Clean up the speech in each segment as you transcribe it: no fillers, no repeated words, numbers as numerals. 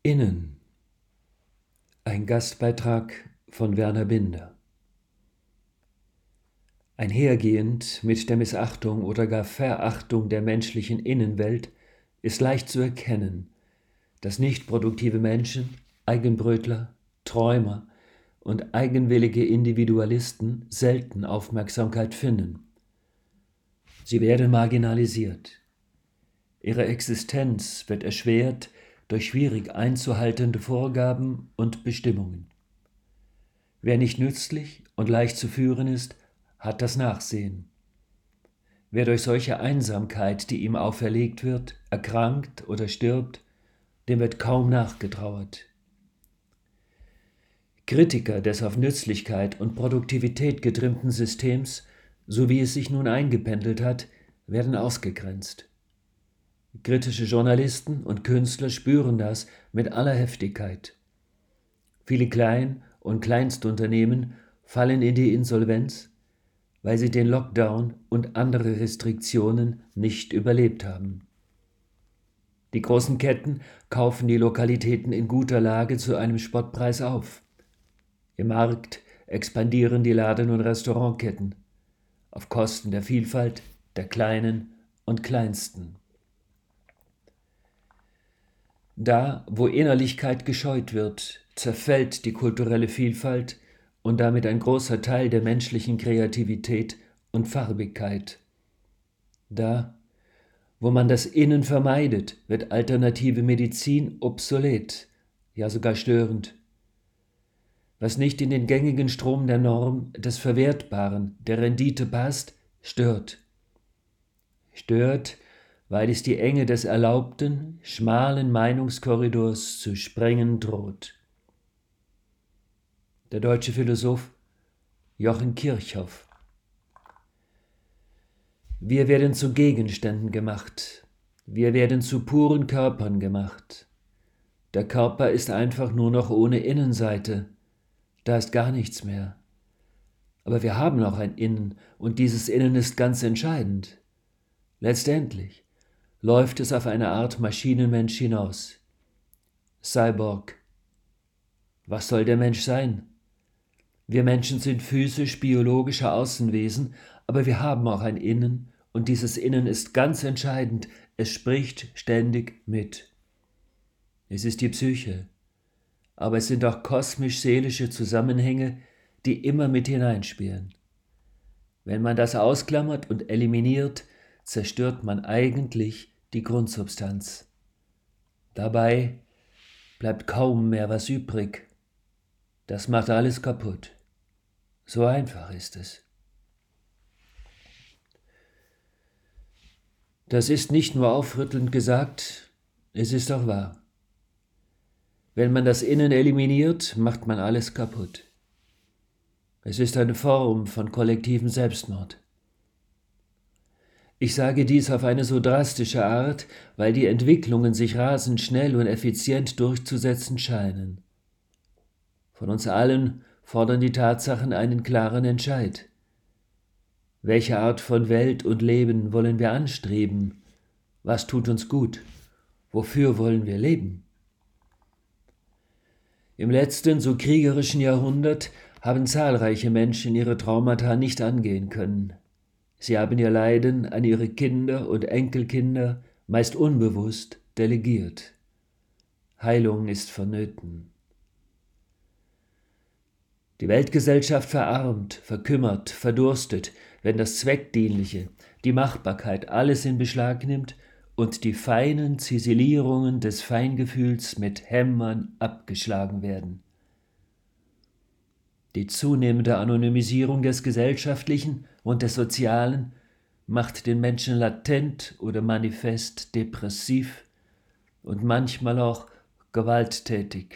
Innen. Ein Gastbeitrag von Werner Binder. Einhergehend mit der Missachtung oder gar Verachtung der menschlichen Innenwelt ist leicht zu erkennen, dass nicht produktive Menschen, Eigenbrötler, Träumer und eigenwillige Individualisten selten Aufmerksamkeit finden. Sie werden marginalisiert. Ihre Existenz wird erschwert durch schwierig einzuhaltende Vorgaben und Bestimmungen. Wer nicht nützlich und leicht zu führen ist, hat das Nachsehen. Wer durch solche Einsamkeit, die ihm auferlegt wird, erkrankt oder stirbt, dem wird kaum nachgetrauert. Kritiker des auf Nützlichkeit und Produktivität getrimmten Systems, so wie es sich nun eingependelt hat, werden ausgegrenzt. Kritische Journalisten und Künstler spüren das mit aller Heftigkeit. Viele Klein- und Kleinstunternehmen fallen in die Insolvenz, weil sie den Lockdown und andere Restriktionen nicht überlebt haben. Die großen Ketten kaufen die Lokalitäten in guter Lage zu einem Spottpreis auf. Im Markt expandieren die Laden- und Restaurantketten auf Kosten der Vielfalt der Kleinen und Kleinsten. Da, wo Innerlichkeit gescheut wird, zerfällt die kulturelle Vielfalt und damit ein großer Teil der menschlichen Kreativität und Farbigkeit. Da, wo man das Innen vermeidet, wird alternative Medizin obsolet, ja sogar störend. Was nicht in den gängigen Strom der Norm, des Verwertbaren, der Rendite passt, stört. Stört, weil es die Enge des erlaubten, schmalen Meinungskorridors zu sprengen droht. Der deutsche Philosoph Jochen Kirchhoff. Wir werden zu Gegenständen gemacht. Wir werden zu puren Körpern gemacht. Der Körper ist einfach nur noch ohne Innenseite. Da ist gar nichts mehr. Aber wir haben auch ein Innen, und dieses Innen ist ganz entscheidend. Letztendlich läuft es auf eine Art Maschinenmensch hinaus. Cyborg. Was soll der Mensch sein? Wir Menschen sind physisch-biologische Außenwesen, aber wir haben auch ein Innen, und dieses Innen ist ganz entscheidend. Es spricht ständig mit. Es ist die Psyche, aber es sind auch kosmisch-seelische Zusammenhänge, die immer mit hineinspielen. Wenn man das ausklammert und eliminiert, zerstört man eigentlich die Grundsubstanz. Dabei bleibt kaum mehr was übrig. Das macht alles kaputt. So einfach ist es. Das ist nicht nur aufrüttelnd gesagt, es ist auch wahr. Wenn man das Innen eliminiert, macht man alles kaputt. Es ist eine Form von kollektivem Selbstmord. Ich sage dies auf eine so drastische Art, weil die Entwicklungen sich rasend schnell und effizient durchzusetzen scheinen. Von uns allen fordern die Tatsachen einen klaren Entscheid. Welche Art von Welt und Leben wollen wir anstreben? Was tut uns gut? Wofür wollen wir leben? Im letzten, so kriegerischen Jahrhundert haben zahlreiche Menschen ihre Traumata nicht angehen können. Sie haben ihr Leiden an ihre Kinder und Enkelkinder meist unbewusst delegiert. Heilung ist vonnöten. Die Weltgesellschaft verarmt, verkümmert, verdurstet, wenn das Zweckdienliche, die Machbarkeit alles in Beschlag nimmt und die feinen Ziselierungen des Feingefühls mit Hämmern abgeschlagen werden. Die zunehmende Anonymisierung des Gesellschaftlichen und des Sozialen macht den Menschen latent oder manifest depressiv und manchmal auch gewalttätig.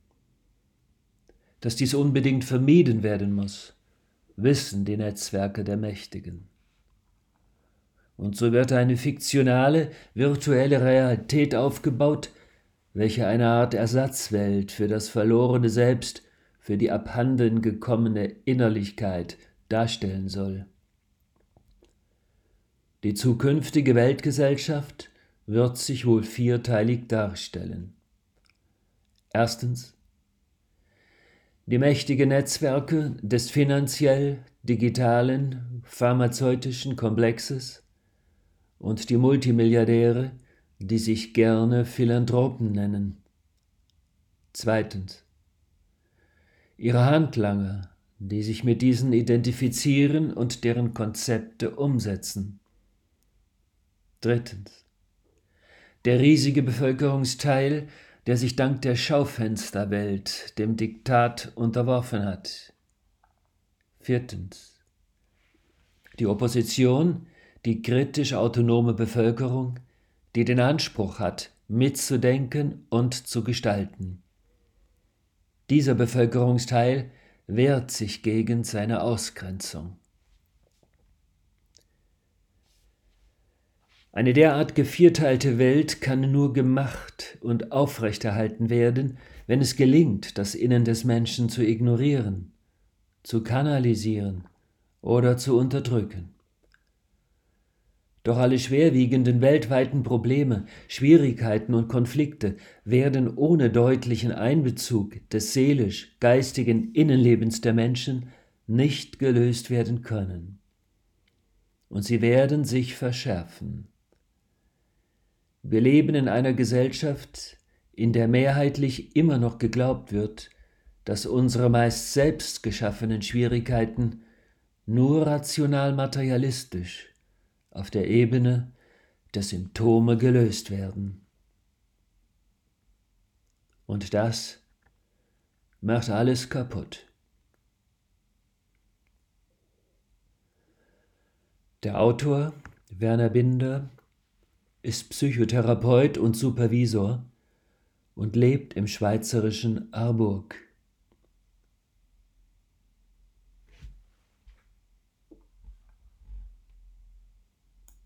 Dass dies unbedingt vermieden werden muss, wissen die Netzwerke der Mächtigen. Und so wird eine fiktionale, virtuelle Realität aufgebaut, welche eine Art Ersatzwelt für das verlorene Selbst, für die abhanden gekommene Innerlichkeit darstellen soll. Die zukünftige Weltgesellschaft wird sich wohl vierteilig darstellen. Erstens. Die mächtigen Netzwerke des finanziell-digitalen, pharmazeutischen Komplexes und die Multimilliardäre, die sich gerne Philanthropen nennen. Zweitens. Ihre Handlanger, die sich mit diesen identifizieren und deren Konzepte umsetzen. Drittens. Der riesige Bevölkerungsteil, der sich dank der Schaufensterwelt dem Diktat unterworfen hat. Viertens. Die Opposition, die kritisch autonome Bevölkerung, die den Anspruch hat, mitzudenken und zu gestalten. Dieser Bevölkerungsteil wehrt sich gegen seine Ausgrenzung. Eine derart gevierteilte Welt kann nur gemacht und aufrechterhalten werden, wenn es gelingt, das Innen des Menschen zu ignorieren, zu kanalisieren oder zu unterdrücken. Doch alle schwerwiegenden weltweiten Probleme, Schwierigkeiten und Konflikte werden ohne deutlichen Einbezug des seelisch-geistigen Innenlebens der Menschen nicht gelöst werden können. Und sie werden sich verschärfen. Wir leben in einer Gesellschaft, in der mehrheitlich immer noch geglaubt wird, dass unsere meist selbst geschaffenen Schwierigkeiten nur rational materialistisch auf der Ebene der Symptome gelöst werden. Und das macht alles kaputt. Der Autor, Werner Binder, ist Psychotherapeut und Supervisor und lebt im schweizerischen Aarburg.